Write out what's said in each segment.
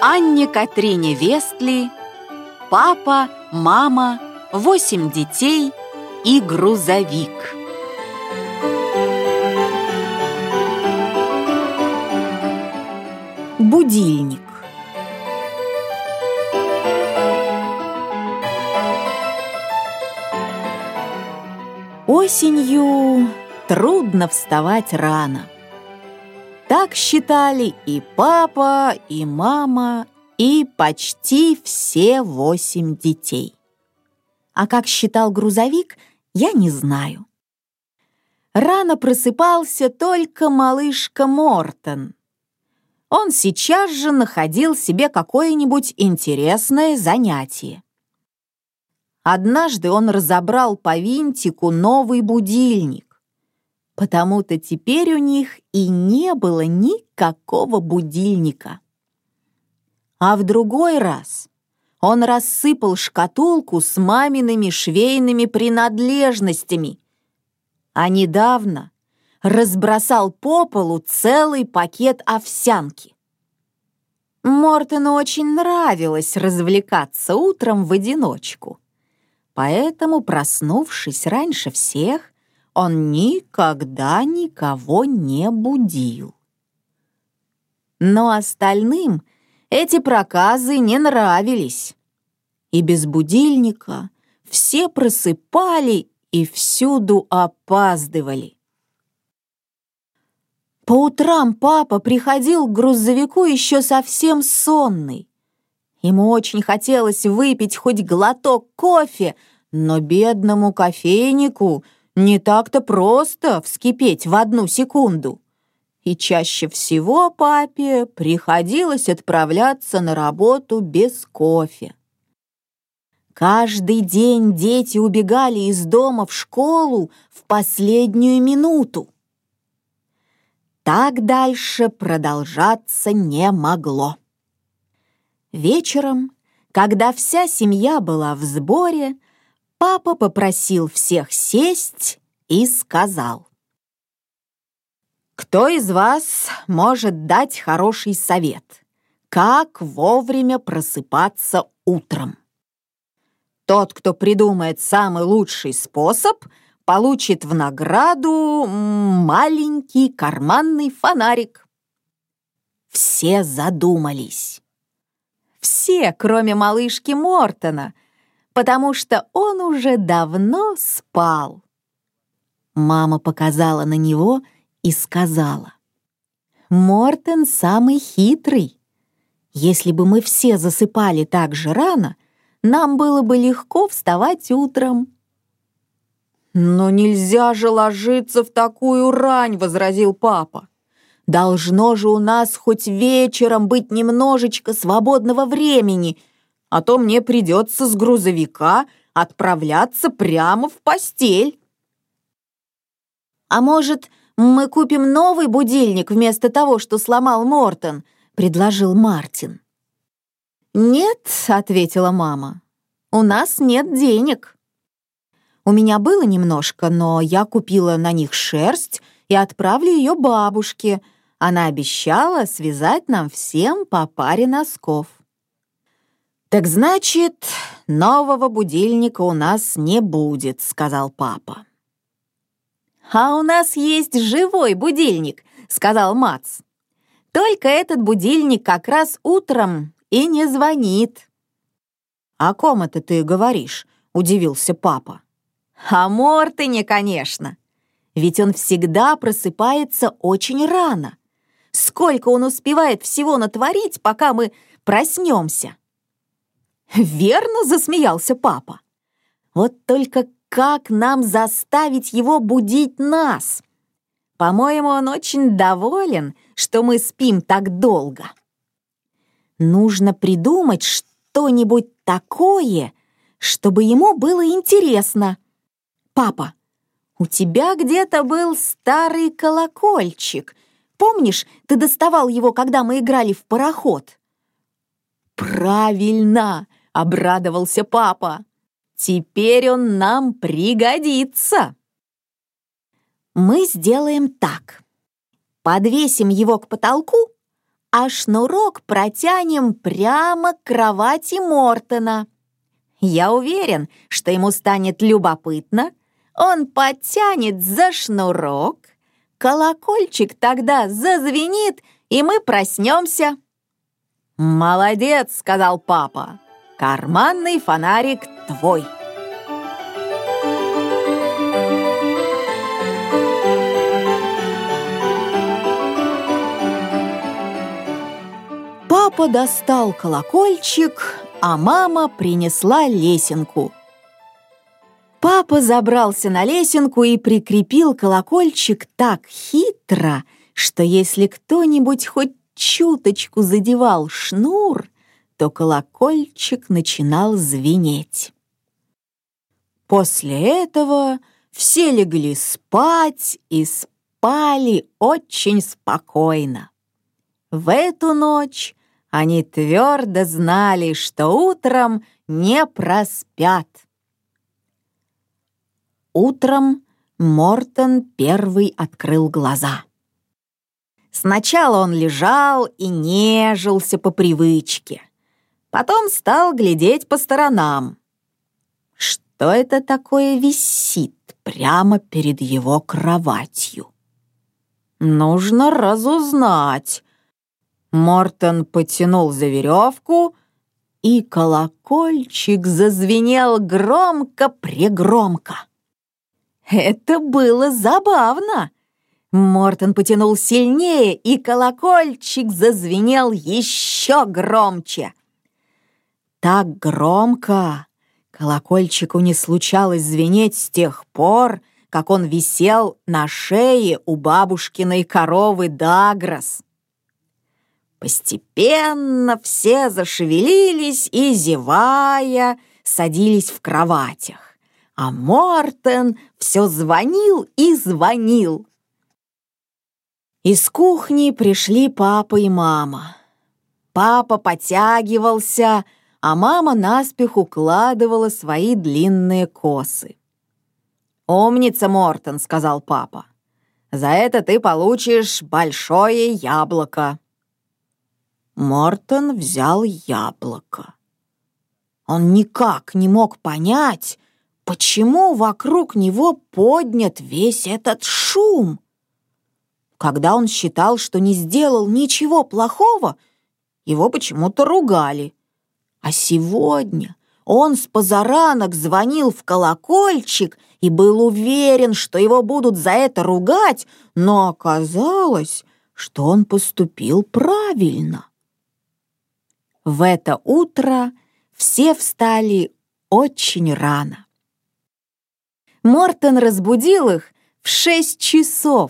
Анне Катрине Вестли, папа, мама, 8 детей и грузовик. Будильник. Осенью трудно вставать рано. Так считали и папа, и мама, и почти все 8 детей. А как считал грузовик, я не знаю. Рано просыпался только малышка Мортен. Он сейчас же находил себе какое-нибудь интересное занятие. Однажды он разобрал по винтику новый будильник. Потому-то теперь у них и не было никакого будильника. А в другой раз он рассыпал шкатулку с мамиными швейными принадлежностями, а недавно разбросал по полу целый пакет овсянки. Мортену очень нравилось развлекаться утром в одиночку, поэтому, проснувшись раньше всех, он никогда никого не будил. Но остальным эти проказы не нравились. И без будильника все просыпали и всюду опаздывали. По утрам папа приходил к грузовику еще совсем сонный. Ему очень хотелось выпить хоть глоток кофе, но бедному кофейнику не так-то просто вскипеть в 1 секунду. И чаще всего папе приходилось отправляться на работу без кофе. Каждый день дети убегали из дома в школу в последнюю минуту. Так дальше продолжаться не могло. Вечером, когда вся семья была в сборе, папа попросил всех сесть и сказал: «Кто из вас может дать хороший совет, как вовремя просыпаться утром? Тот, кто придумает самый лучший способ, получит в награду маленький карманный фонарик». Все задумались. Все, кроме малышки Мортена, потому что он уже давно спал. Мама показала на него и сказала: «Мортен самый хитрый. Если бы мы все засыпали так же рано, нам было бы легко вставать утром». «Но нельзя же ложиться в такую рань», — возразил папа. «Должно же у нас хоть вечером быть немножечко свободного времени, а то мне придется с грузовика отправляться прямо в постель». «А может, мы купим новый будильник вместо того, что сломал Мортен?» — предложил Мартин. «Нет», — ответила мама, — «у нас нет денег». У меня было немножко, но я купила на них шерсть и отправлю ее бабушке. Она обещала связать нам всем по паре носков. «Так значит, нового будильника у нас не будет», — сказал папа. «А у нас есть живой будильник», — сказал Мац. «Только этот будильник как раз утром и не звонит». «О ком это ты говоришь?» — удивился папа. «О Мортене, конечно. Ведь он всегда просыпается очень рано. Сколько он успевает всего натворить, пока мы проснемся?» «Верно», — засмеялся папа. «Вот только как нам заставить его будить нас? По-моему, он очень доволен, что мы спим так долго. Нужно придумать что-нибудь такое, чтобы ему было интересно. Папа, у тебя где-то был старый колокольчик. Помнишь, ты доставал его, когда мы играли в пароход?» «Правильно!» — обрадовался папа. «Теперь он нам пригодится!» «Мы сделаем так. Подвесим его к потолку, а шнурок протянем прямо к кровати Мортона. Я уверен, что ему станет любопытно. Он потянет за шнурок, колокольчик тогда зазвенит, и мы проснемся». «Молодец», — сказал папа. «Карманный фонарик твой». Папа достал колокольчик, а мама принесла лесенку. Папа забрался на лесенку и прикрепил колокольчик так хитро, что если кто-нибудь хоть чуточку задевал шнур, то колокольчик начинал звенеть. После этого все легли спать и спали очень спокойно. В эту ночь они твердо знали, что утром не проспят. Утром Мортон первый открыл глаза. Сначала он лежал и нежился по привычке. Потом стал глядеть по сторонам. Что это такое висит прямо перед его кроватью? Нужно разузнать. Мортон потянул за веревку, и колокольчик зазвенел громко-прегромко. Это было забавно. Мортон потянул сильнее, и колокольчик зазвенел еще громче. Так громко колокольчику не случалось звенеть с тех пор, как он висел на шее у бабушкиной коровы Дагрос. Постепенно все зашевелились и, зевая, садились в кроватях, а Мортон все звонил и звонил. Из кухни пришли папа и мама. Папа потягивался, а мама наспех укладывала свои длинные косы. «Умница, Мортон», — сказал папа. «За это ты получишь большое яблоко». Мортон взял яблоко. Он никак не мог понять, почему вокруг него поднят весь этот шум. Когда он считал, что не сделал ничего плохого, его почему-то ругали. А сегодня он спозаранок звонил в колокольчик и был уверен, что его будут за это ругать, но оказалось, что он поступил правильно. В это утро все встали очень рано. Мортон разбудил их в 6 часов.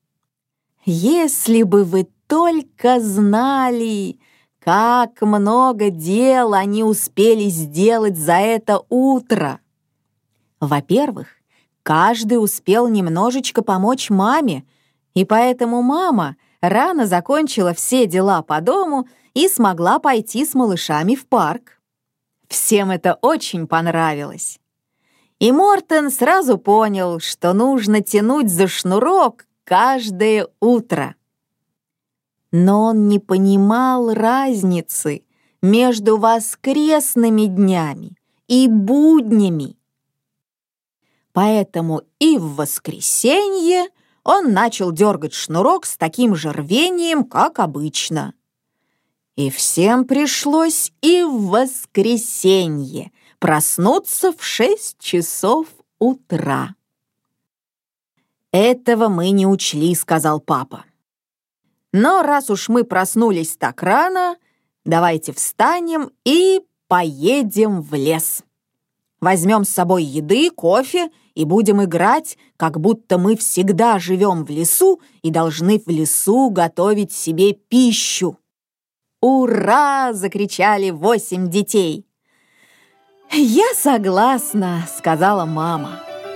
Если бы вы только знали, как много дел они успели сделать за это утро. Во-первых, каждый успел немножечко помочь маме, и поэтому мама рано закончила все дела по дому и смогла пойти с малышами в парк. Всем это очень понравилось. И Мортон сразу понял, что нужно тянуть за шнурок каждое утро. Но он не понимал разницы между воскресными днями и буднями. Поэтому и в воскресенье он начал дергать шнурок с таким же рвением, как обычно. И всем пришлось и в воскресенье проснуться в 6 часов утра. «Этого мы не учли», — сказал папа. «Но раз уж мы проснулись так рано, давайте встанем и поедем в лес. Возьмем с собой еды, кофе и будем играть, как будто мы всегда живем в лесу и должны в лесу готовить себе пищу». «Ура!» — закричали 8 детей. «Я согласна», — сказала мама.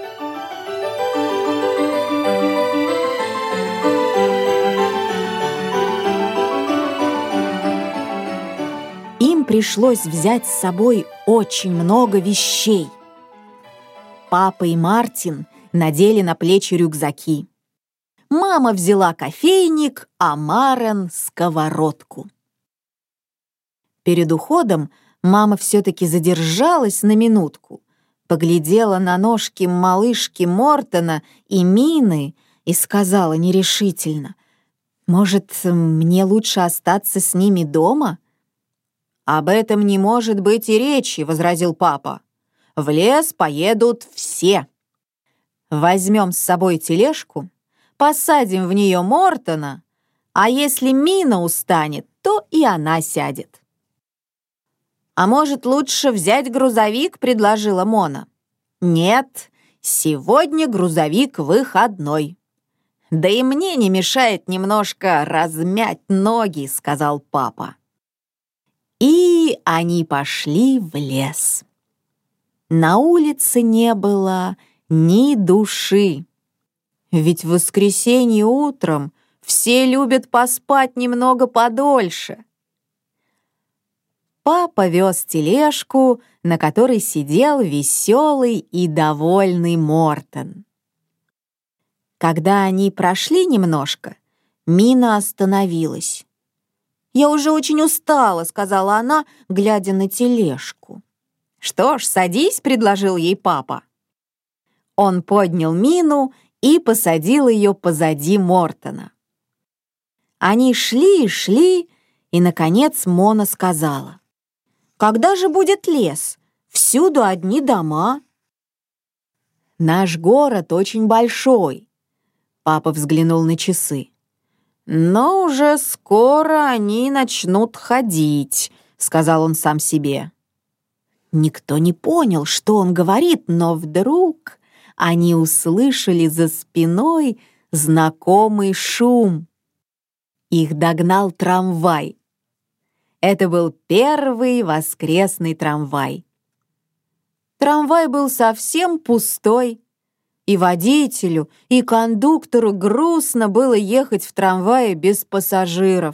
Им пришлось взять с собой очень много вещей. Папа и Мартин надели на плечи рюкзаки. мама взяла кофейник, а Марен — сковородку. Перед уходом мама все-таки задержалась на минутку, поглядела на ножки малышки Мортона и Мины и сказала нерешительно: «Может, мне лучше остаться с ними дома?» «Об этом не может быть и речи», — возразил папа. «В лес поедут все. Возьмем с собой тележку, посадим в нее Мортона, а если Мина устанет, то и она сядет». «А может, лучше взять грузовик?» — предложила Мона. «Нет, сегодня грузовик выходной». «Да и мне не мешает немножко размять ноги», — сказал папа. И они пошли в лес. На улице не было ни души. Ведь в воскресенье утром все любят поспать немного подольше. Папа вез тележку, на которой сидел веселый и довольный Мортон. Когда они прошли немножко, Мина остановилась. «Я уже очень устала», — сказала она, глядя на тележку. «Что ж, садись», — предложил ей папа. Он поднял Мину и посадил ее позади Мортона. Они шли и шли, и, наконец, Мона сказала: «Когда же будет лес? Всюду одни дома». «Наш город очень большой», — папа взглянул на часы. «Но уже скоро они начнут ходить», — сказал он сам себе. Никто не понял, что он говорит, но вдруг они услышали за спиной знакомый шум. Их догнал трамвай. Это был первый воскресный трамвай. Трамвай был совсем пустой. И водителю, и кондуктору грустно было ехать в трамвае без пассажиров.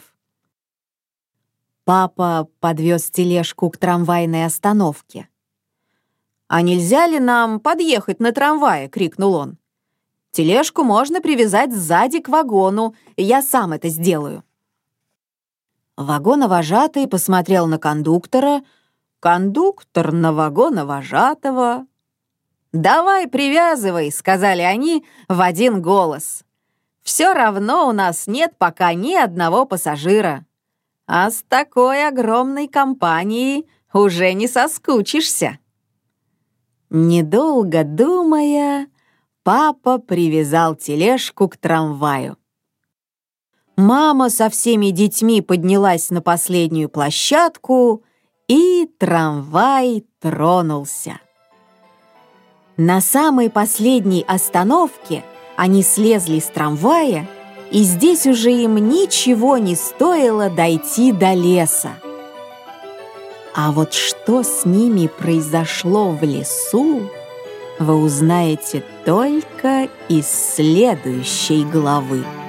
Папа подвез тележку к трамвайной остановке. «А нельзя ли нам подъехать на трамвае?» — крикнул он. «Тележку можно привязать сзади к вагону, я сам это сделаю». Вагоновожатый посмотрел на кондуктора, кондуктор на вагоновожатого. «Давай, привязывай», — сказали они в один голос. «Все равно у нас нет пока ни одного пассажира. А с такой огромной компанией уже не соскучишься». Недолго думая, папа привязал тележку к трамваю. Мама со всеми детьми поднялась на последнюю площадку, и трамвай тронулся. На самой последней остановке они слезли с трамвая, и здесь уже им ничего не стоило дойти до леса. А вот что с ними произошло в лесу, вы узнаете только из следующей главы.